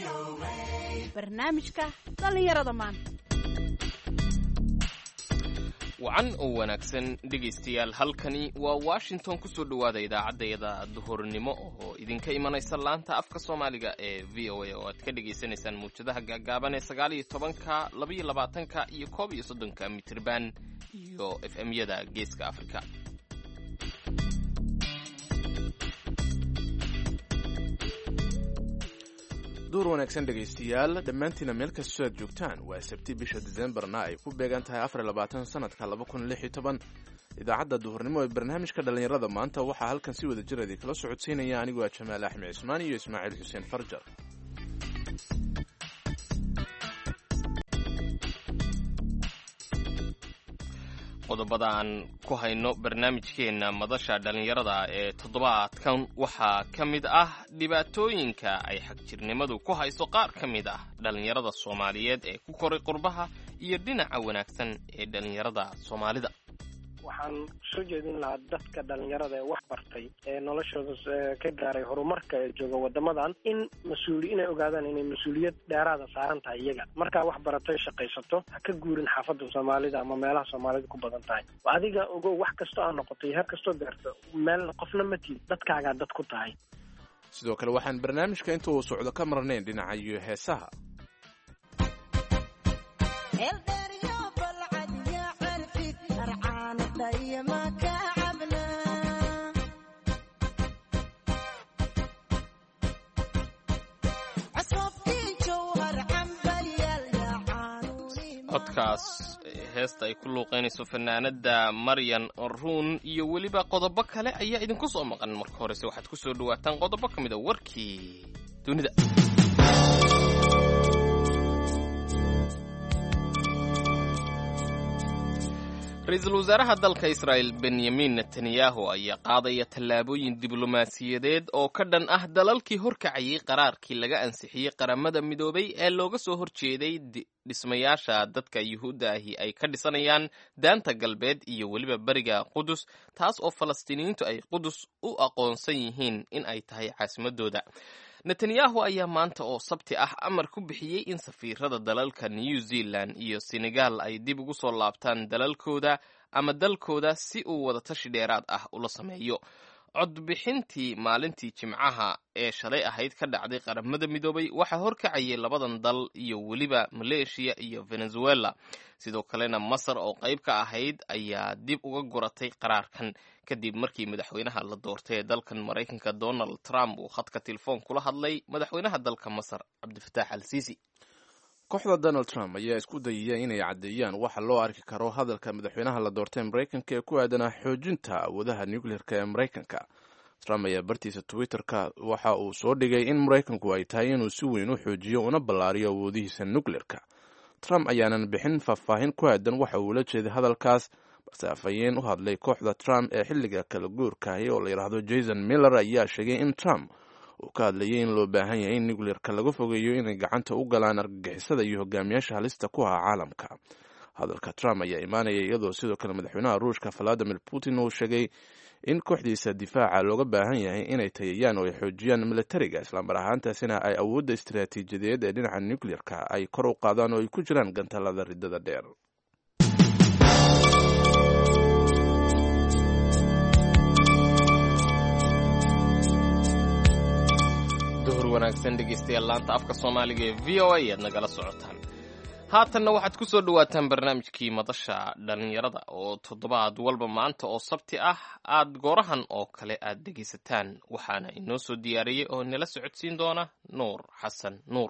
barnaamijka dhallinyarada maanta. wacan oo wanaagsan dhegaystayaal, halkani waa Washington. ku soo dhowaada idaacaddeeda duhurnimo oo idinka imanaysa laanta afka Soomaaliga ee VOA oo aad ka dhegaysanaysaan muujadaha gaagaaban ee 19, 22 iyo 31 mitirban iyo FM-yada Geeska Afrika. duur wanaagsan dhegaystayaal dhammaantiina meel kastoo aad joogtaan. waa sabti bisha Diseembarna ay ku beegan tahay 24 sanadka 2016. idaacadda duhurnimo ee barnaamijka dhallinyarada maanta waxaa halkan si wada jir idin kala socodsiinaya anigoo ah Jamaal Axmed Cismaan iyo Ismaaciil Xuseen Farjar. qodobada aan ku hayno barnaamijkeena madasha dhallinyarada ee toddobaadkan waxaa ka mid ah dhibaatooyinka ay xagjirnimadu ku hayso qaar ka mid ah dhallinyarada Soomaaliyeed ee ku koray qurbaha iyo dhinaca wanaagsan ee dhallinyarada Soomaalida. waxaan soo jeedin lahaa dadka dhalinyarada ee wax bartay ee noloshooda ka gaaray horumarka ee jooga wadamadan inay ogaadaan inay mas-uuliyad dheeraada saaran tahay iyaga. markaa wax baratay shaqaysato ha ka guurin xaafadda Soomaalida ama meelaha Soomaalida ku badan tahay. adiga ogow wax kastoo aan noqotay har kastoo gaarto meel qofna ma tiid, dadkaagaa dad ku tahay. sidoo kale waxaan barnaamijka inta uu socdo ka marnayn dhinaca iyo heesaha. codkaas heesta ay ku luuqaynayso fanaanada Maryan Ruun iyo weliba qodobo kale ayaa idinku soo maqan. marka horese waxaad ku soo dhawaataan qodobo ka mid ah warkii dunida. ra-iisul wasaaraha dalka Israel Benjamin Netanyahu ayaa qaadaya tallaabooyin diblomaasiyadeed oo ka dhan ah dalalkii horkacayay qaraarkii laga ansixiyey qaramada midoobay ee looga soo horjeeday dhismayaasha dadka Yuhuudda ahi ay ka dhisanayaan daanta galbeed iyo weliba bariga Qudus, taas oo Falastiiniyiintu ay Qudus u aqoonsan yihiin in ay tahay caasimadooda. Netanyahu ayaa maanta oo sabti ah amar ku bixiyey in safiirada dalalka New Zealand iyo Senegal ay dib ugu soo laabtaan dalalkooda ama dalkooda si uu wadatashi dheeraad ah ula sameeyo. codbixintii maalintii Jimcaha ee shalay ahayd ka dhacday qaramada midoobay waxaa horkacayay labadan dal iyo weliba Malaysia iyo Venezuela. sidoo kalena Masar oo qayb ka ahayd ayaa dib uga guratay qaraarkan kadib markii madaxweynaha la doortay ee dalkan Mareykanka Donald Trump uu khadka telefoon kula hadlay madaxweynaha dalka Masar Cabdifataax al-Siisi. kooxda Donald Trump ayaa isku dayaya inay caddeeyaan waxa loo arki karo hadalka madaxweynaha la doortay Mareykanka ee ku aadan xoojinta awoodaha nuclear-ka ee Mareykanka. Trump ayaa bartiisa Twitter-ka waxa uu soo dhigay in Mareykanku ay tahay inuu si weyn u xoojiyo una ballaariyo awoodihiisa nuclear-ka. Trump ayaanan bixin faahfaahin ku aadan waxa uu la jeeday hadalkaas, balse afhayeen u hadlay kooxda Trump ee xilliga kala guurka oo la yiraahdo Jason Miller ayaa sheegay in Trump uu ka hadlayay in loo baahan yahay in nuclear-ka laga fogeeyo inay gacanta u galaan argagixisada iyo hogaamiyaasha halista ku ah caalamka. hadalka Trump ayaa imaanaya iyadoo sidoo kale madaxweynaha Ruushka Vladimir Putin uu sheegay in kooxdiisa difaaca looga baahan yahay inay tayayaan oo ay xoojiyaan militariga, isla mar ahaantaasina ay awoodda istiraatiijiyadeed ee dhinaca nuclear-ka ay kor u qaadaan oo ay ku jiraan gantalada ridada dheer. wanaagsan dhegaystayaal, laanta afka Soomaaliga ee VOA aad nagala socotaan. haatanna waxaad ku soo dhawaataan barnaamijkii madasha dhallinyarada oo toddobaad walba maanta oo sabti ah aad goorahan oo kale aad dhegaysataan. waxaana inoo soo diyaariyey oo nala socodsiin doona Nuur Xasan Nuur.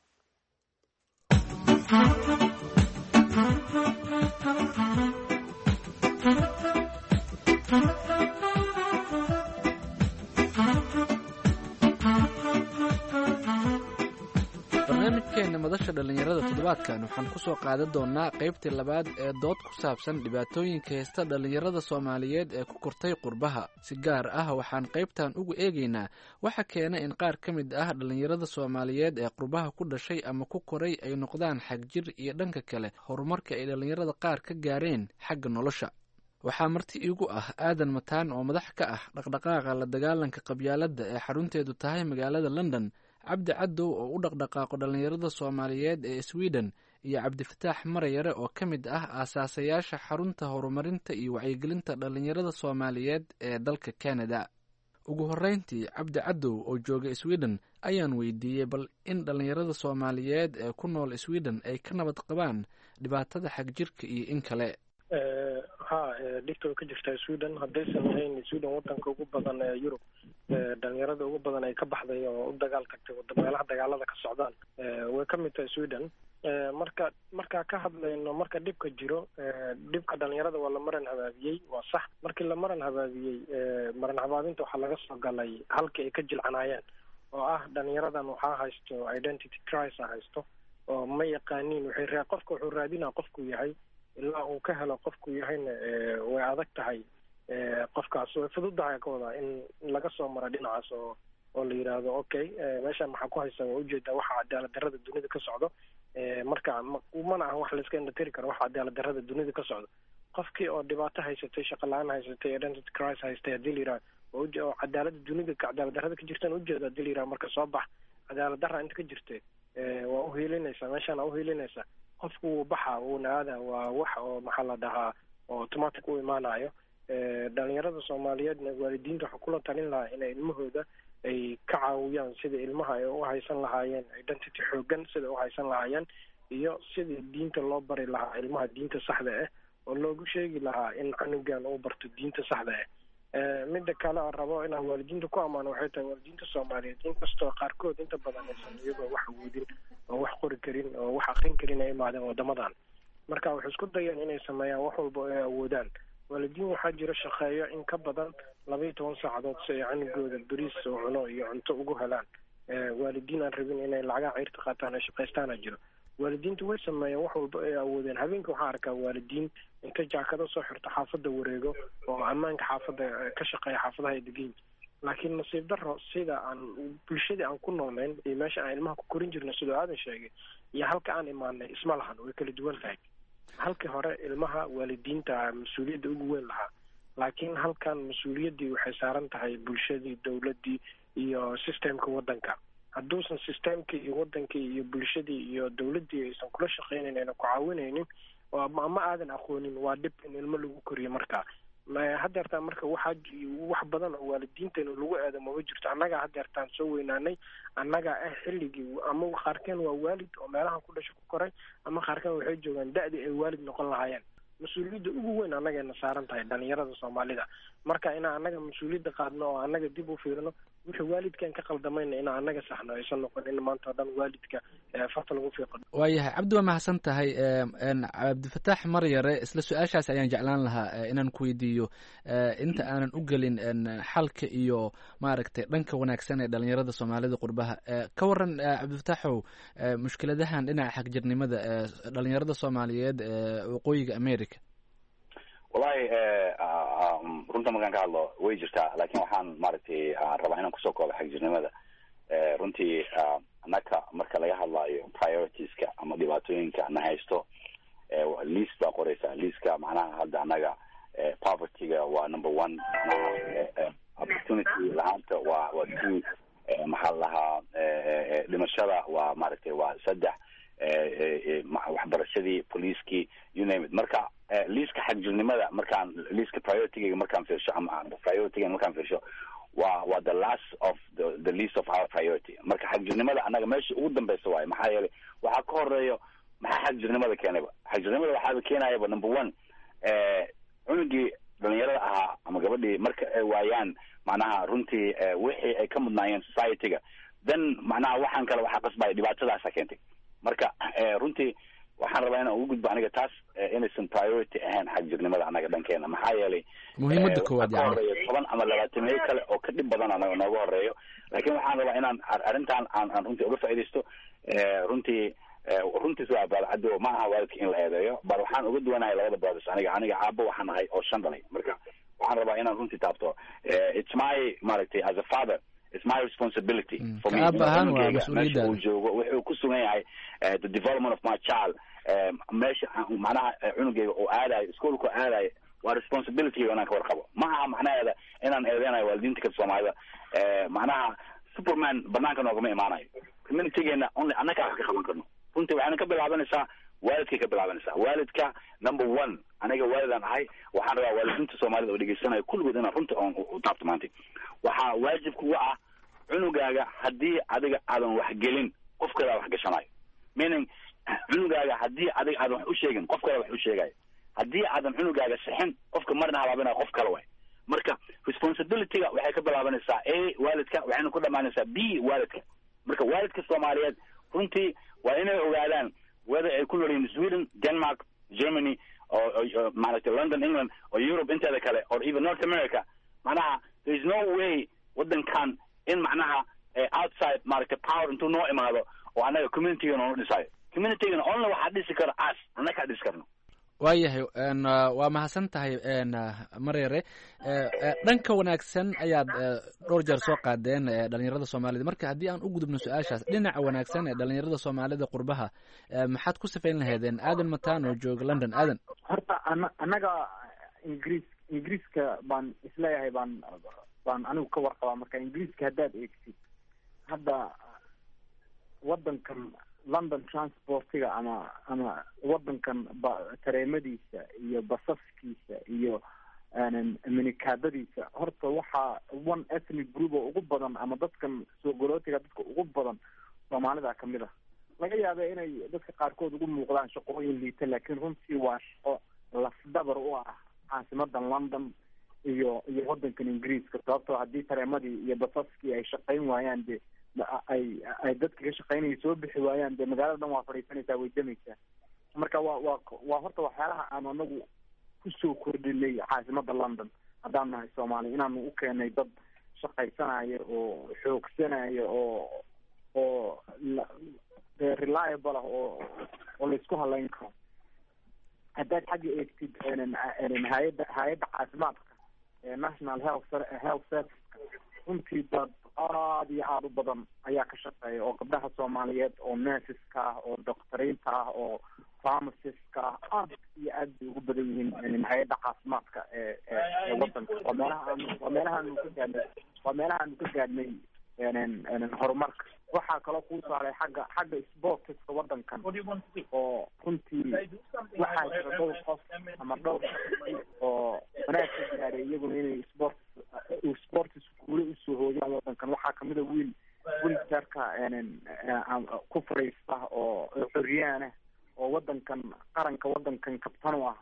barnaamijkeena madasha dhallinyarada toddobaadkan waxaan ku soo qaadan doonaa qaybtii labaad ee dood ku saabsan dhibaatooyinka haysta dhallinyarada Soomaaliyeed ee ku kortay qurbaha. si gaar ah waxaan qaybtan ugu eegaynaa waxa keena in qaar ka mid ah dhallinyarada Soomaaliyeed ee qurbaha ku dhashay ama ku koray ay noqdaan xagjir iyo dhanka kale horumarka ay dhallinyarada qaar ka gaareen xagga nolosha. waxaa marti iigu ah Aadan Mataan oo madax ka ah dhaqdhaqaaqa la dagaalanka qabyaaladda ee xarunteedu tahay magaalada London, cabdi cadow oo u dhaqdhaqaaqo dhallinyarada soomaaliyeed ee sweden iyo cabdifataax marayare oo ka mid ah aasaasayaasha xarunta horumarinta iyo wacyigelinta dhallinyarada soomaaliyeed ee dalka canada. ugu horreyntii cabdi cadow oo jooga sweden ayaan weydiiyey bal in dhallinyarada soomaaliyeed ee ku nool sweden ay ka nabad qabaan dhibaatada xagjirka iyo in kale. dhibta ka jirta Sweden haddaysan ahayn Sweden wadanka ugu badan ee Yurub dhalinyarada ugu badan ay ka baxday oo u dagaal tagtay wadamada dagaalada ka socdaan way ka mid tahay Sweden. marka ka hadlayno marka dhibka jiro dhibka dhalinyarada waa la maran habaabiyey waa sax markii la maran habaabiyey maran habaabinta waxaa laga soo galay halkii ay ka jilcanayeen oo ah dhalinyaradan waxaa haysto identity crisis haysto oo ma yaqaaniin qofka wuxuu raadinaa qofku yahay ilaa uu ka helo qofku yahayna way adag tahay qofkaas way fududahay ka wadaa in laga soo maro dhinacaas oo la yidhaahdo okay meeshaan maxaa ku haysa waa ujeedaa waxa cadaalad darrada dunida ka socdo marka mana aha wax layska indhatiri karo waxa cadaalad darrada dunida ka socdo qofkii oo dhibaato haysatay shaqo la-aan haysatay identity crisis haystay haddii la yidhaha oo cadaalada dunida cadaalad darrada ka jirtaan ujeeda haddii la yidhaha marka soo bax cadaalad darra inta ka jirta waa uhiilinaysaa meeshaan aa uhiilinaysaa qofku wuu baxa wuuna aada waa wax oo maxaa la dhahaa oo automatic u imaanayo dhalinyarada soomaaliyeedna waalidiinta waxaa kula talin lahaa inay ilmahooda ay ka caawiyaan sida ilmaha ay u haysan lahaayeen identity xoogan sida u haysan lahaayeen iyo sidii diinta loo bari lahaa ilmaha diinta saxda ah oo loogu sheegi lahaa in canugan uu barto diinta saxda ah midda kale aan rabo inaan waalidiinta ku ammaano waxay tahay waalidiinta soomaaliyeed inkastoo qaarkood inta badan aysan iyagoo wax awoodin oo wax qori karin oo wax aqrin karin ay imaadeen wadamadan marka waxay isku dayeen inay sameeyaan wax walba ay awoodaan waalidiin waxaa jira shaqeeyo in ka badan 12 saacadood si ay canugooda bariis oo cuno iyo cunto ugu helaan waalidiin aan rabin inay lacagaha ceyrta qaataan ay shaqaystaana jiro waalidiintu way sameeyeen wax walba ay awoodeen habeenka waxaa arkaa waalidiin inta jaakado soo xirto xaafadda wareego oo ammaanka xaafadda ka shaqeeya xaafadaha ay degan laakiin nasiib darro sida aan bulshadii aan ku noolayn iyo meesha aan ilmaha ku korin jirno sidoo aadan sheegay iyo halka aan imaanay isma lahan way kala duwan tahay halkii hore ilmaha waalidiinta mas-uuliyadda ugu weyn lahaa laakiin halkan mas-uuliyaddii waxay saaran tahay bulshadii dowladdii iyo systemka waddanka hadduusan systemkii iyo wadankii iyo bulshadii iyo dowladdii aysan kula shaqaynayn ayna ku caawinaynin ama aadan aqoonin waa dhib in ilmo lagu koriyo marka haddeertaan marka wax badan oo waalidiinteena lagu aadamo ma jirto annagaa haddeertaan soo weynaanay annagaa xilligii ama qaarkeen waa waalid oo meelaha ku dhasho ku koray ama qaarkeen waxay joogaan da'dii ay waalid noqon lahaayeen mas-uuliyadda ugu weyn annagayna saaran tahay dhalinyarada soomaalida marka inaan annaga mas-uuliyadda qaadno oo annaga dib u fiirino wixii waalidkan ka qaldamayna inaan annaga saxno aysan noqon in maanta o dhan waalidka farta lagu fiiqo. waayahay cabdi waa mahadsan tahay cabdifataax maryare isla su-aashaas ayaan jeclaan lahaa inaan ku weydiiyo inta aanan u gelin xalka iyo maaragtay dhanka wanaagsan ee dhalinyarada soomaalida qurbaha ka waran cabdifataaxow mushkiladahan dhinaca xagjirnimada dhalinyarada soomaaliyeed waqooyiga america. wallahi runta markaan ka hadlo way jirtaa laakiin waxaan maaragtay rabaa inaan kusoo koobo xagjirnimada runtii annaka marka laga hadlaayo prioritiska ama dhibaatooyinka na haysto liist baa qoraysaa liiska macnaha hadda annaga povertyga waa number 1 macnaha opportunity lahaanta waa 2 maxaa lahaa dhimashada waa maaragtay waa 3 waxbarashadii poliiskii you name it marka liiska xagjirnimada markaan liiska priorityga markaan fiirsho ama priorityga markaan fiirsho waa the last of the list of our priority marka xagjirnimada annaga meesha ugu dambeysa waayo maxaa yeelay waxaa ka horeeyo maxaa xagjirnimada keenayba xagjirnimada waxaaba keenayaba number 1 cunugii dhalinyarada ahaa ama gabadhii marka ay waayaan macnaha runtii wixii ay ka mudnaayeen society-ga then macnaha waxaan kale waxaa qasbaya dhibaatadaasa keentay marka runtii waxaan rabaa inaan ugu gudbo aniga taas inaysan priority ahayn xagjirnimada annaga dhankeena maxaa yeelay muhiimadda koowaad horeeyo 10 ama 20 kale oo ka dhib badan anaga nooga horeeyo laakiin waxaan rabaa inaan arrintan aan runtii uga faa'iidaysto runtii waa baadcado ma aha waalidka in la eedeeyo bal waxaan uga duwanahay labada brothers aniga aabbo waxaan ahay oo 5 dhalay marka waxaan rabaa inaan runtii taabto it's my maaragtay as a father it's my responsibility for me meesha uu joogo wuxuu ku sugan yahay the development of my child meesha macnaha cunugeyga oo aadayo iskuolku aadayo waa responsibility inaan ka warqabo ma aha macnaheeda inaan eedeynayo waalidiinta ka Soomaalida macnaha superman banaanka noogama imaanayo. Communitygeena only annaga wax ka qaban karno. Runtii waxayna ka bilaabanaysaa waalidkay ka bilaabanaysaa. Waalidka number one, aniga waalidaan ahay, waxaan rabaa waalidiinta Soomaalida oo dhegeysanaya kulligood inaan runta u taabto maanta. Waxaa waajib kuga ah cunugaaga haddii adiga aadan wax gelin, qof kale wax gashanayo. Meaning cunugaaga haddii adiga aadan wax u sheegin, qof kale wax u sheegayo. Haddii aadan cunugaaga sixin, qofka marna halaabinayo qof kale way. Marka responsibility-ga waxay ka bilaabanaysaa A waalidka, waxayna ku dhamaanaysaa B waalidka. Marka waalidka Soomaaliyeed runtii waa inay ogaadaan whether ay ku noolyihiin Sweden, Denmark, Germany, or maaragtay London, England, or Europe inteeda kale, or even North America. Macnaha there is no way wadankan in macnaha outside maaragtay power intuu noo imaado oo anaga community-ga noo dhisayo. Community-gana only waxaa dhisi kara as annaga dhisi karno. waayahay waa mahadsan tahay Maryare. Dhanka wanaagsan ayaad dhowr jeer soo qaadeen dhalinyarada Soomaalida. Marka haddii aan u gudubno su-aashaas, dhinaca wanaagsan ee dhalinyarada Soomaalida qurbaha maxaad ku sifayn lahaydeen? Aadan Mataan oo jooga London. Aadan, horta annaga ingiriiska baan isleeyahay baan anigu ka warqabaa. Marka ingiriiska haddaad eegtid hadda wadankan London transportiga ama wadankan tareemadiisa iyo basaskiisa iyo minikaadadiisa, horta waxaa one ethnic group oo ugu badan ama dadkan soo galootiga dadka ugu badan Soomaalida kamid ah. laga yaaba inay dadka qaarkood ugu muuqdaan shaqooyin liita, laakiin runtii waa shaqo lafdabar u ah caasimadan London iyo wadankan Ingiriiska. sababtoo haddii tareemadii iyo basaskii ay shaqayn waayaan de ay dadka ka shaqaynaya soo bixi waayaan de magaalada dhan waa fadhiisanaysaa, way damaysaa. marka waa horta waxyaalaha aan anagu kusoo kordhinay caasimada London haddaan nahay Soomaali, inaanu u keenay dad shaqaysanaya oo xoogsanaya oo reliable ah oo laisku halayn karo. haddaad xagga eegtid hay-adda caafimaadka national health service, runtii dad aad iyo aada u badan ayaa ka shaqeeya, oo gabdhaha Soomaaliyeed oo nurseska ah, oo doctoriinta ah, oo pharmacistka ah, aad iyo aad bay ugu badan yihiin hay-adda caafimaadka ee wadanka. waa meelahaanu ka gaadhnay horumarka. waxaa kaloo kuu saaray xagga sportska wadankan, oo runtii waxaa jira dhowr qof ama dhowr oo wanaag ka gaaray iyaguna inay sport iskuule usoo hooyaan wadankan. waxaa kamida wiiljarka ku fariista oo xoriyaan ah oo wadankan qaranka wadankan kabtan u ah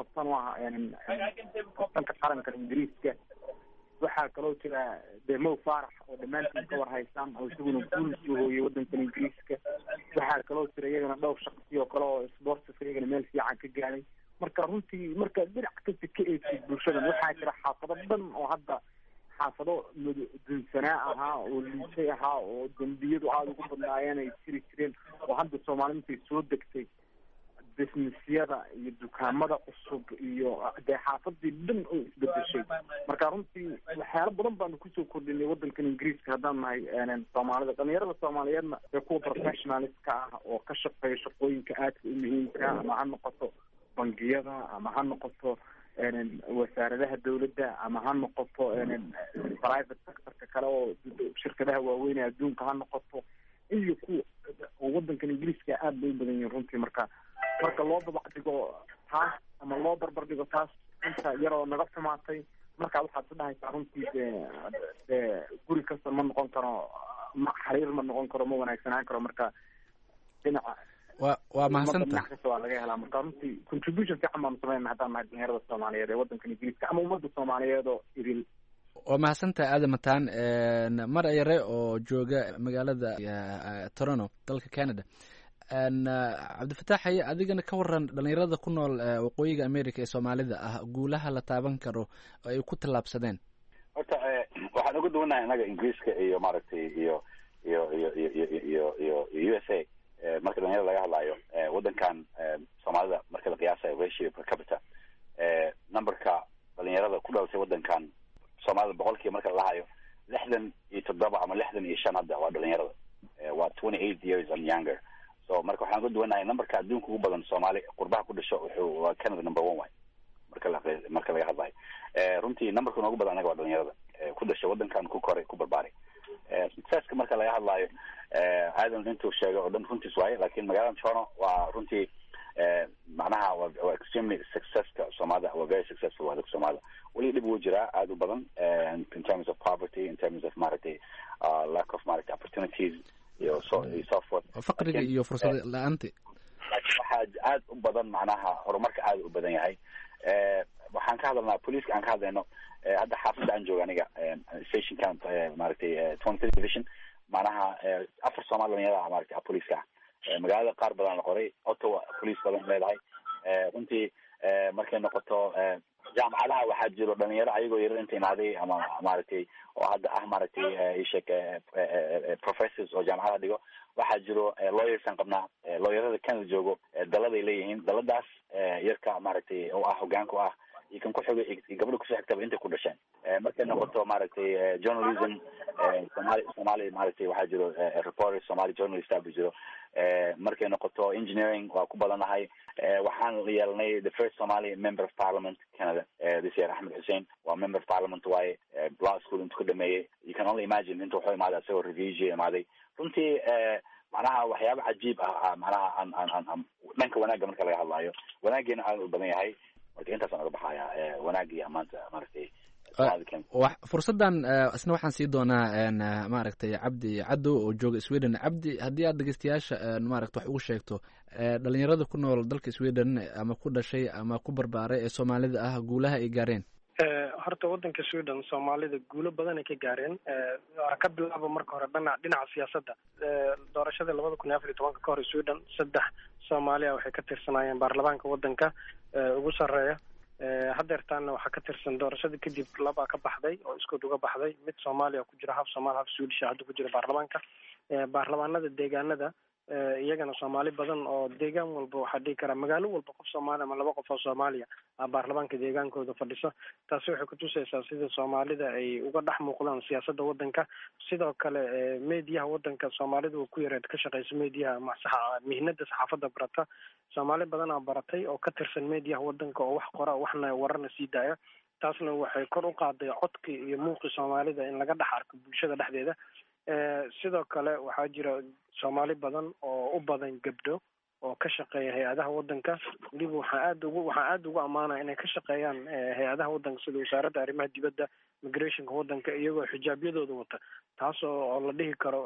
kabtanka qaranka Ingiriiska. waxaa kaloo jira Mo Farah oo dhammaantiin ka war haystaan oo isaguna guul soo hooyay wadankan Ingiriiska. waxaa kaloo jira iyagana dhowr shaqsi oo kale oo sportska iyagana meel fiican ka gaaray. marka runtii marka dhinac kasta ka eegtid bulshadan, waxaa jira xaafado dhan oo hadda xaafado dunsanaa ahaa oo liisay ahaa oo dambiyadu aada ugu badnaayeen ay jiri jireen, oo hadda Soomaali intay soo degtay businessyada iyo dukaamada cusub iyo dee xaafadii dhan oo isbedeshay. marka runtii waxyaalo badan baanu kusoo kordhinay wadankan Ingiriiska haddaan nahay Soomaalida. dhalinyarada Soomaaliyeedna ee kuwa professionalska ah oo ka shaqeeya shaqooyinka aadka u muhiimka, ama ha noqoto bangiyada, ama ha noqoto wasaaradaha dawladda, ama ha noqoto private sectorka kale oo shirkadaha waaweyn ee adduunka ha noqoto, iyo kuwa oo wadankan Ingiriiska aad bay u badan yihiin runtii. marka loo dabacdigo taas ama loo barbar dhigo taas inta yaroo naga xumaatay, marka waxaad ku dhahaysaa runtii dee guri kasta ma noqon karo, xariir ma noqon karo, ma wanaagsanaan karo. marka dhinaca waa mahadsantahay waa laga helaa. marka runtii contribution fiican baanu sameynaa haddaan nahay dhalinyarada Soomaaliyeed ee wadankan Ingiriiska ama ummadda Soomaaliyeed oo idil. waa mahadsantahay Aadan Mataan. Maryare oo jooga magaalada Toronto dalka Canada. Cabdifataax, adigana ka waran dhalinyarada ku nool waqooyiga America ee Soomaalida ah, guulaha la taaban karo ay ku tallaabsadeen? horta waxaan uga duwanahay anaga Ingiriiska iyo maaragtay iyo USA. marka dhalinyarada laga hadlayo wadankan Soomaalida marka la qiyaasayo ratio per capita, numberka dhalinyarada ku dhalatay wadankan Soomaalida boqolkiiba marka la hayo 67 ama 65 hadda waa dhalinyarada, waa 28 years and younger. so marka waxaan uga duwanahay numberka adduunka ugu badan Soomaali qurbaha ku dhasho wuxuu waa Canada number 1 way marka laga hadlayo. runtii numberka ugu badan anaga waa dhalinyarada ku dhashay wadankan, ku koray, ku barbaaray. successka marka laga hadlaayo aadan intuu sheegay oo dhan runtiis waaye, lakin magaalada Toronto waa runtii macnaha waa extremely successka Soomaalida, waa very successful waa dadka Soomaalida. weli dhib wuu jiraa aad u badan in terms of poverty, in terms of maaragtay lack of maaragtay opportunities iyo so forth, faqriga iyo fursad la'aanta. waxaa aad u badan macnaha horumarka aad u badan yahay. waxaan ka hadalnaa police aan ka hadlayno hadda xaafadda aan jooga aniga station camp maaragtay 23 division macnaha 4 Soomaali dhalinyarada maaragtay police-ka magaalada qaar badan la qoray, Ottawa police badan leedahay. runtii markay noqoto jaamacadaha waxaa jiro dhalinyaro ayagoo yarar inta imaaday ama maaragtay oo hadda maaragtay ishek professors oo jaamacada dhigo. waxaa jiro lawyers aan qabnaa, lawyerada Canada joogo daladay leeyihiin, daladaas yarka maaragtay oo hogaanka ah iyo kan ku xigay gabadha ku xigtaba intay ku dhasheen. markay noqoto maaragtay journalism Somali maaragtay waxaa jiro reporters Somali journalists aa jiro. markay noqoto engineering waa ku badanahay. waxaan yeelnay the first Somali member of parliament Canada this year, Ahmed Hussein waa member of parliament waaye, law school intuu ka dhameeyey. you can only imagine intuu wuxuu imaaday asagoo refugee imaaday. runtii macnaha waxyaaba cajiib macnaha aan dhanka wanaagga marka laga hadlaayo wanaageena aad u badan yahay. marka intaasaan uga baxaya wanaagga iyo amaanta maaragtay fursadan isna waxaan sii doonaa maaragtay Cabdi Cadow oo jooga Sweden. Cabdi, haddii aad dhegeystayaasha maaragtay wax ugu sheegto dhalinyarada ku nool dalka Sweden ama ku dhashay ama ku barbaaray ee Soomaalida ah guulaha ay gaareen. horta wadanka Sweden Soomaalida guulo badan ay ka gaareen. ka bilaabo marka hore dhinaca siyaasadda. doorashada 2014 ka hor Sweden 3 Soomaaliya waxay ka tirsanaayeen baarlamaanka wadanka ugu sareeya. hadeertaana waxaa ka tirsan doorashada kadib 2 ka baxday oo isku uga baxday, mid Soomaaliya ku jira, haf Soomaali haf Swedish hadda ku jira baarlamaanka. baarlamaanada deegaanada iyagana Soomaali badan oo deegaan walba waxaa dhihi karaa magaalo walba qof Soomaali ama 2 qof oo Soomaaliya baarlamaanka deegaankooda fadhisa. taasi waxay ku tusaysaa sida Soomaalida ay uga dhex muuqdaan siyaasadda wadanka. sidoo kale meediyaha wadanka Soomaalida oo ku yareed ka shaqeysa meediyaha mihnada saxaafadda barata. Soomaali badan baratay oo ka tirsan meediyaha wadanka oo wax qora waxna wararna sii daaya. taasna waxay kor u qaaday codka iyo muuqi Soomaalida in laga dhex arko bulshada dhexdeeda. sidoo kale waxaa jira Soomaali badan oo u badan gabdho oo ka shaqeeya hay-adaha wadanka. weliba waxaan aad ugu ammaanaa inay ka shaqeeyaan hay-adaha wadanka sida wasaaradda arrimaha dibadda, migrationka wadanka iyagoo xijaabyadooda wata. taas oo la dhihi karo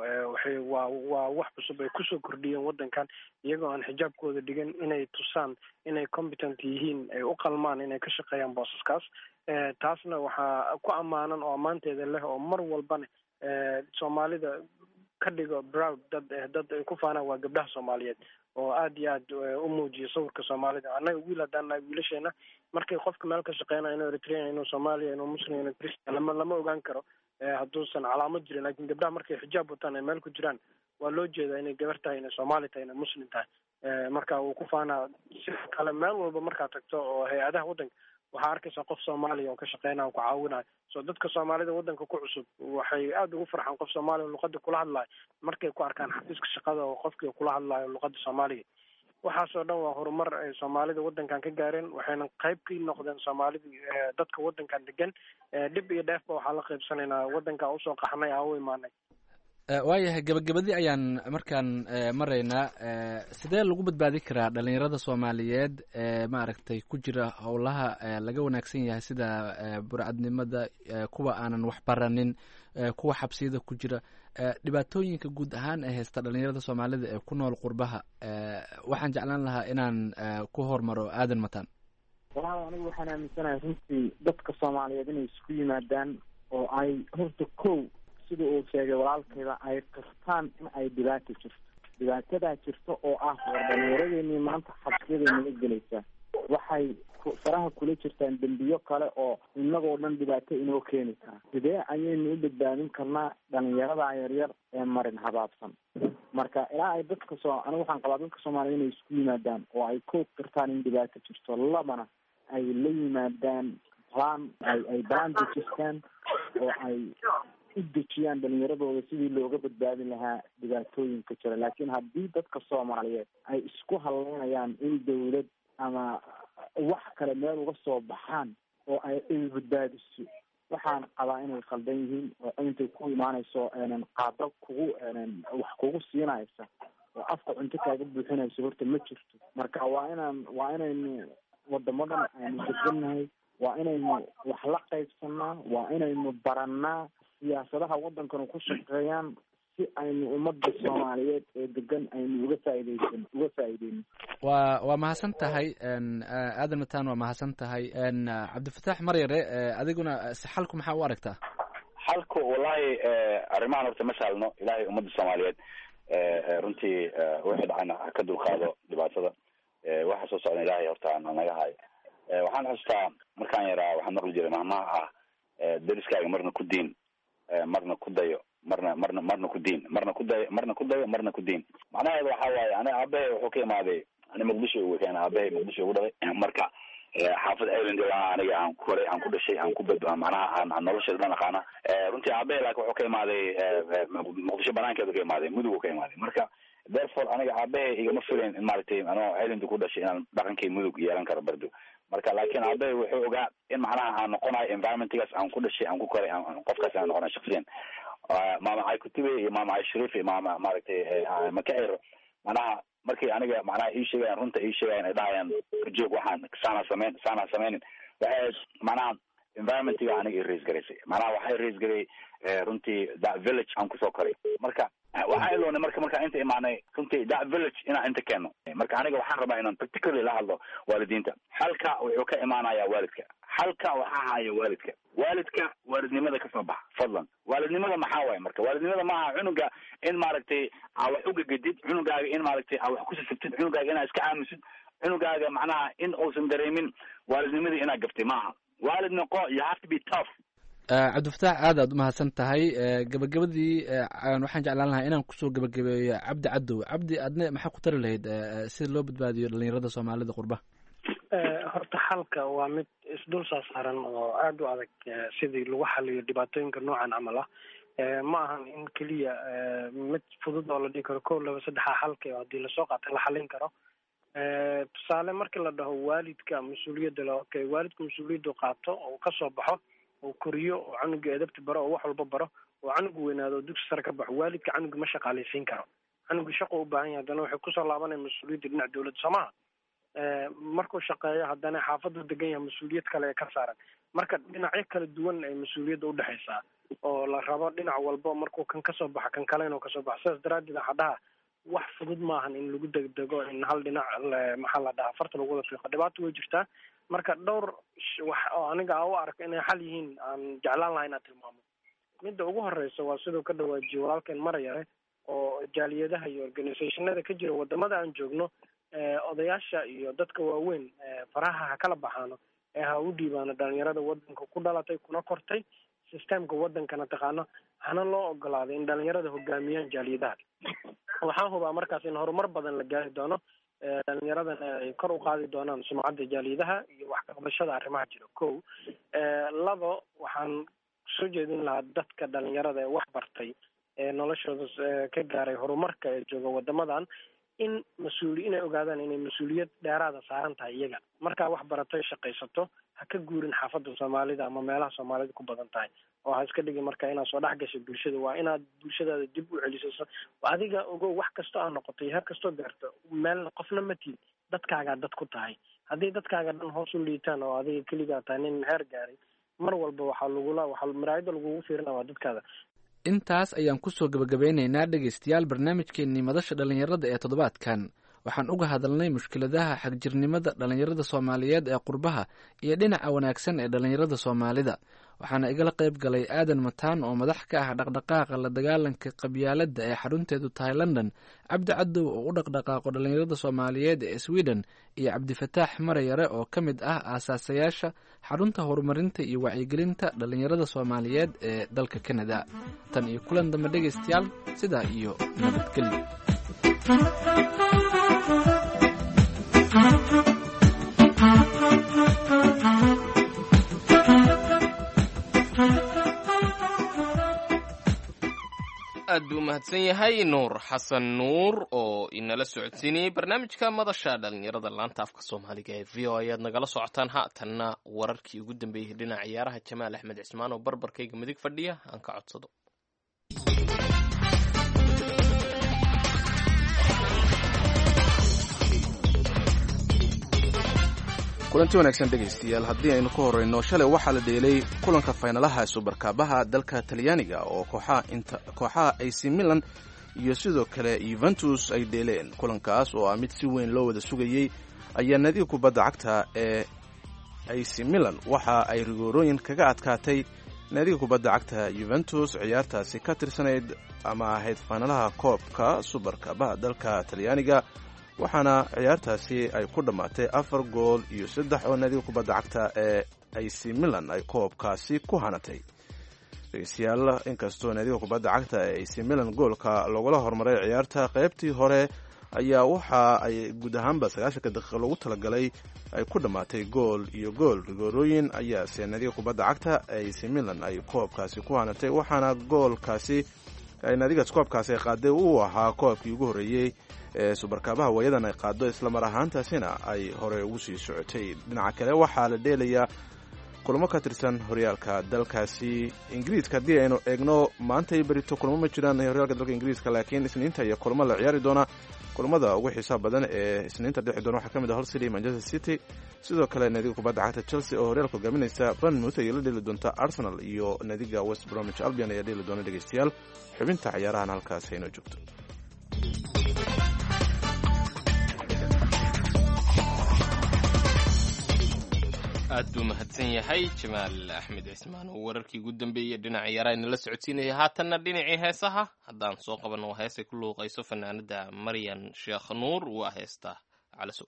waa wax cusub ay kusoo kordhiyeen wadankan, iyagoo aan xijaabkooda dhigan inay tusaan inay competent yihiin, ay u qalmaan inay ka shaqeeyaan boosaskaas. taasna waxaa ku ammaanan oo ammaanteeda leh oo mar walbana Soomaalida ka dhigo proud dad ay ku faanaan waa gabdhaha Soomaaliyeed oo aad iyo aad u muujiyo sawirka Soomaalida. annaga wiil haddaan nahay wiilasheena markay qofka meel ka shaqeynayo inuu Eritrean, inuu Soomaaliya, inuu Muslim, inuu Christian lama ogaan karo hadduusan calaamad jirin. laakiin gabdhaha markay xijaab wataan ay meel ku jiraan waa loo jeedaa inay gabar tahay, inay Soomaali tahay, inay Muslim tahay. marka wuu ku faanaa. sidoo kale meel walba markaad tagto oo hay-adaha wadanka waxaa arkaysaa qof Soomaaliya oo ka shaqeynaya, ku caawinaya. dadka Soomaalida wadanka ku cusub waxay aad ugu farxaan qof Soomaaliya luqada kula hadlayo markay ku arkaan xafiiska shaqada oo qofkii kula hadlayo luqada Soomaaliga. waxaasoo dhan waa horumar ay Soomaalida wadankan ka gaareen, waxayna qayb ka noqdeen Soomaalida dadka wadankan degan. dhib iyo dheefba waxaa la qaybsanaynaa wadanka usoo qaxnay u imaanay. waayahay gabagabadii ayaan markaan maraynaa. sidee lagu badbaadi karaa dhalinyarada Soomaaliyeed maaragtay ku jira howlaha laga wanaagsan yahay sida burcadnimada, kuwa aanan wax baranin, kuwa xabsiyada ku jira, dhibaatooyinka guud ahaan ee haysta dhalinyarada Soomaalida ee ku nool qurbaha? waxaan jeclaan lahaa inaan ku hormaro Aadan Mataan. anigu waxaan aaminsanahay runtii dadka Soomaaliyeed inay isku yimaadaan oo ay horta sida uu sheegay walaalkeeda ay qirtaan in ay dhibaato jirto. dhibaatadaa jirto oo dhalinyaradeennii maanta xabsiyadeena gelaysa waxay faraha kula jirtaan dembiyo kale oo inagoo dhan dhibaato inoo keeni kara. sidee ayaynu u badbaadin karnaa dhalinyarada yaryar ee marin habaabsan? marka ilaa ay dadka anigu waxaan qabaa dadka Soomaaliya inay isku yimaadaan oo ay qirtaan in dhibaato jirto, labana ay la yimaadaan plan ay dejistaan oo ay u dejiyaan dhalinyaradooda sidii looga badbaadin lahaa dhibaatooyinka jira. laakiin haddii dadka Soomaaliyeed ay isku haleynayaan in dawlad ama wax kale meel uga soo baxaan oo ay badbaadiso waxaan qabaa inay khaldan yihiin oo intay ku imaanayso qaado kugu wax kugu siinaysa oo afka cunto kaaga buuxinayso horta ma jirto. marka waa inaynu wadamadan aanu degannahay, waa inaynu wax la qaybsanaa, waa inaynu baranaa siyaasadaha wadankanu ku shaqeeyaan si aynu ummadda Soomaaliyeed ee degan aynu uga faa'iideyno. waa mahadsan tahay aadan mataan, waa mahadsan tahay. Cabdifataax Maryare, adiguna xalku maxaa u aragtaa? xalku wallahi arrimahan horta ma saalno. ilaahay ummadda Soomaaliyeed runtii wixii dhacayna ka dulqaado dhibaatada. waxa soo socda ilaahay horta naga hayo. waxaan xustaa markaan yaraa waxaan maqli jiray mahmaha ah deriskaaga marna ku diin, marna ku dayo, marna ku diin, marna ku dayo, marna ku diin. macnaheedu waxa waaye aniga aabahay wuxuu ka imaaday Muqdisho ugu keenay, aabahay Muqdisho ugu dhalay. marka xaafad Island ilaa aniga aan ku koray, aan ku dhashay, aan ku badbaa, macnaha aan nolosheeda dhan aqaana. runtii aabahay laakiin wuxuu ka imaaday Muqdisho banaankeedu ka imaaday, mudug ka imaaday. marka therefore aniga aabahay igama filayn in maaragtay anoo Island ku dhashay inaan dhaqankay mudug yeelan karo bardo. marka laakiin aabahay wuxuu ogaa in macnaha aan noqonayo environmentgaas aan ku dhashay, aan ku koray, qofkaas aan noqonayo shakhsiyan. maama ay kutube iyo maama ay shariif iyo maama maaragtay makaxir macnaha markii aniga macnaha ii sheegayaan, runta ii sheegayaan, ay dhahayaan joog waxaan saana sameynin waxay macnaha environmentga aniga raise garaysay. macnaha waxay raise garay runtii that village aan kusoo koray. marka waxaa iloonay marka inta imaanay runtii that village inaan inta keeno. marka aniga waxaan rabaa inaan particularly la hadlo waalidiinta. xalka wuxuu ka imaanayaa waalidka. xalka waxaa haya waalidka waalidnimada kasoo baxa fadlan. waalidnimada maxaa waaye marka? waalidnimada maaha cunuga in maaragtay aa wax ugagadid, cunugaaga in maaragtay aa wax kusasabtid, cunugaaga inaa iska aamusid, cunugaaga macnaha in uusan dareemin waalidnimadii inaa gaftay maaha. waalid noqo, you have to be tough. Cabdifataax, aad umahadsan tahay. gabagabadii waxaan jeclaan lahaa inaan kusoo gabagabeeyo Cabdi Cadow. Cabdi, adne maxaa ku tari lahayd sida loo badbaadiyo dhalinyarada Soomaalida qurba? horta xalka waa mid isdul saaran oo aad u adag sidii lagu xaliyo dhibaatooyinka noocan camal ah. ma ahan in keliya mid fudud oo la dhihi karo 1 2 3 xalka oo hadii lasoo qaato la xalin karo. tusaale markii la dhaho waalidka mas-uuliyadda leh, okay, waalidka mas-uuliyaddu qaato oo kasoo baxo oo koriyo oo canuga edabta baro oo wax walba baro oo canugu weynaado oo dugsi sare ka baxo. waalidka canuga ma shaqaaleysiin karo. canuga shaqo u baahan yahay, haddana waxay kusoo laabanaya mas-uuliyadda dhinaca dawladda Soomaaliya. markuu shaqeeyo haddana xaafadu degan yahay mas-uuliyad kale ee ka saaran. marka dhinacyo kala duwan ay mas-uuliyadda udhexaysaa oo la rabo dhinac walba markuu kan kasoo baxa kan kale inuu kasoo baxo. sidaas daraaddeed xadhaha wax fudud maahan in lagu degdego in hal dhinac maxaa la dhahaa farta lagu wada fiiqo. dhibaato way jirtaa. marka dhowr wax oo aniga aan u arko inay xal yihiin aan jeclaan lahaa inaad tilmaamo. midda ugu horeysa waa sidoo ka dhawaajiyo walaalkeen Maryare oo jaaliyadaha iyo organisationada ka jira wadamada aan joogno, odayaasha iyo dadka waaweyn faraha ha kala baxaano ee ha u dhiibaano dhalinyarada wadanka ku dhalatay kuna kortay systemka wadankana taqaano, hana loo ogolaado in dhalinyarada hogaamiyaan jaaliyadaha. waxaan hubaa markaas in horumar badan la gaari doono, dhalinyaradana ay kor u qaadi doonaan sumcadda jaaliyadaha iyo wax ka qabashada arrimaha jira. 1 2 waxaan soo jeedin lahaa dadka dhalinyarada ee wax bartay ee noloshooda ka gaaray horumarka ee jooga wadamadan in inay ogaadaan inay mas-uuliyad dheeraada saaran tahay iyaga. markaa wax baratay shaqaysato ha ka guurin xaafadda Soomaalida ama meelaha Soomaalida ku badan tahay, oo ha iska dhigin marka inaad soo dhex gashay bulshada. waa inaad bulshadaada dib u celiso. adiga ogo wax kastoo aad noqotay, heer kastoo gaarto, meel qofna ma tiid, dadkaagaa dad ku tahay. haddii dadkaaga dhan hoos u liitaan oo adiga keligaa tahay nin heer gaaray, mar walba waxaa maraayada lagugu fiirina waa dadkaada. intaas ayaan kusoo gabagabeynaynaa dhegaystayaal barnaamijkeenii madasha dhalinyarada ee toddobaadkan. waxaan uga hadalnay mushkiladaha xagjirnimada dhalinyarada Soomaaliyeed ee qurbaha iyo dhinaca wanaagsan ee dhalinyarada Soomaalida. waxaana igala qayb galay Aadan Mataan oo madax ka ah dhaqdhaqaaqa la dagaalanka qabyaaladda ee xarunteedu tahay London, Cabdi Cadow oo u dhaqdhaqaaqo dhalinyarada Soomaaliyeed ee Sweden, iyo Cabdifataax Maryare oo ka mid ah aasaasayaasha xarunta horumarinta iyo wacyigelinta dhalinyarada Soomaaliyeed ee dalka Canada. tan iyo kulan dambe dhegaystayaal, sidaa iyo nabadgelyo. aad buu mahadsan yahay nuur xasan nuur oo inala socodsiinayay barnaamijka madasha dhalinyarada laanta afka soomaaliga ee v o ayaad nagala socotaan haatanna wararkii ugu dambeeyey dhinaca ciyaaraha jamaal axmed cismaan oo barbarkayga midig fadhiya aan ka codsado. kulanti wanaagsan dhegaystayaal, haddii aynu ka horreyno shalay waxaa la dheelay kulanka faynalaha subarkaabaha dalka talyaaniga oo kooxaha AC Milan iyo sidoo kale Juventus ay dheeleen. kulankaas oo ah mid si weyn loo wada sugayey ayaa naadiga kubadda cagta ee AC Milan waxa ay rigoorooyin kaga adkaatay naadiga kubadda cagta Juventus ciyaartaasi ka tirsanayd ama ahayd faynalaha koobka subarkaabaha dalka talyaaniga, waxaana ciyaartaasi ay ku dhammaatay 4-3 oo naadiga kubadda cagta ee AC Milan ay koobkaasi ku hanatay. dhegeystayaal, inkastoo naadiga kubadda cagta ee AC Milan goolka loogula hormaray ciyaarta qaybtii hore ayaa waxa ay guud ahaanba 90 daqiiqo loogu talagalay ay ku dhammaatay gool iyo gool. rigoorooyin ayaase naadiga kubadda cagta ee AC Milan ay koobkaasi ku hanatay, waxaana goolkaasi ay naadigaas koobkaasi ay qaaday uu ahaa koobkii ugu horreeyey ee subarkaabaha waayadan ay qaado, isla mar ahaantaasina ay hore ugu sii socotay. dhinaca kale waxaa la dheelayaa kulamo ka tirsan horyaalka dalkaasi ingiriiska. haddii aynu eegno maantay berito kulamo ma jiraan horyaalka dalka ingiriiska, laakiin isniinta iyo kulamo la ciyaari doona. kulamada ugu xiisaha badan ee isniinta dhexi doona waxaa ka mid ah Hull City, Manchester City, sidoo kale naadiga kubadda cagta Chelsea oo horyaalka hogaaminaysa. Bournemouth ayaa la dheeli doonta Arsenal, iyo naadiga West Bromwich Albion ayaa dheeli doona. dhegeystayaal, xubinta ciyaarahan halkaas aynoo joogto. aad buu mahadsan yahay jamaal axmed cismaan oo wararkii ugu dambeeyey dhinaca ciyaaraha inala socodsiinaya. haatanna dhinacii heesaha haddaan soo qabanno waa heesay ku luuqayso fanaanada maryan sheekh nuur. waa heesta calasow.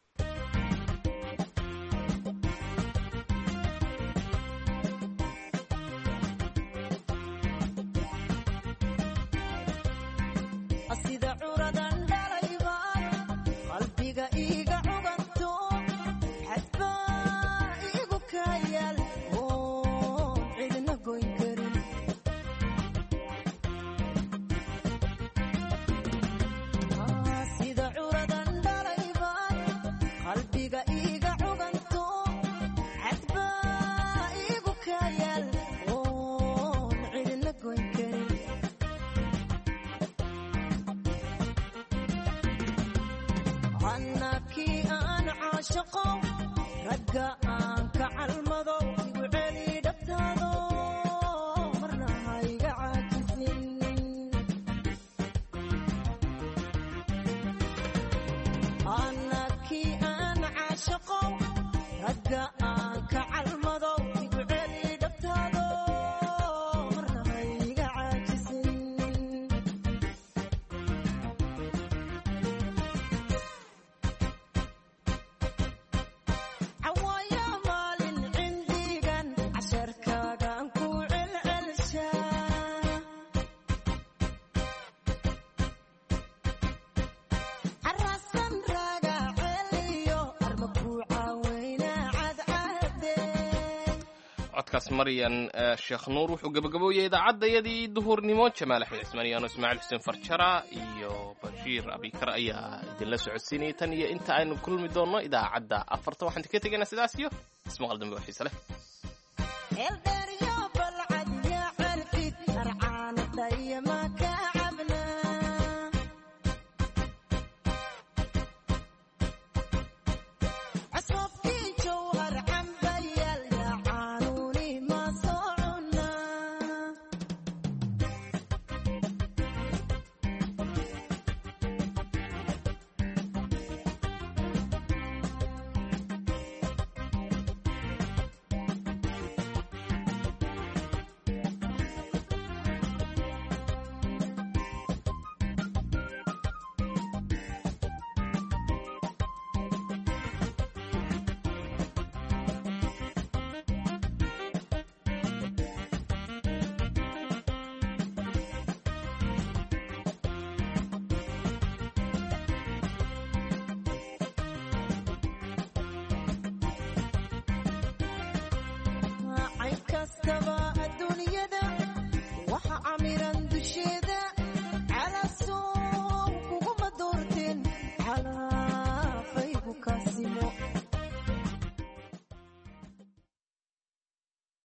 codkaas maryan sheekh nuur wuxuu gabagabooyay idaacadayadii duhurnimo. jamaal axmed cismaan iyo ismaaciil xuseen farjara iyo bashiir abikar ayaa idinla socodsiinayay. tan iyo inta aynu kulmi doonno idaacadda 4 waxaan ka tegaynaa sidaas iyo ismaqal dambe oo xiise leh.